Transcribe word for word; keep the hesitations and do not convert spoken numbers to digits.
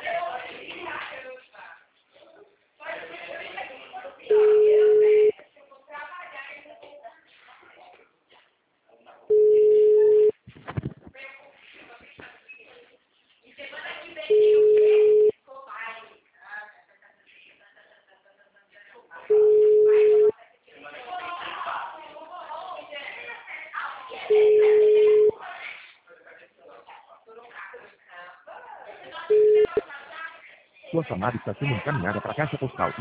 Sua chamada está sendo encaminhada para a caixa postal.